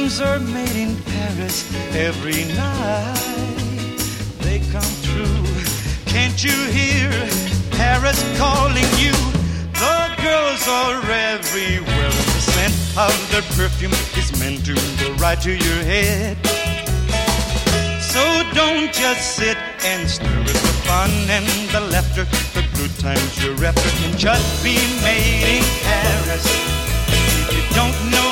dreams are made in Paris every night. They come true. Can't you hear Paris calling you? The girls are everywhere. The scent of their perfume is meant to go right to your head. So don't just sit and stare at the fun and the laughter. The good times you're after can just be made in Paris. If you don't know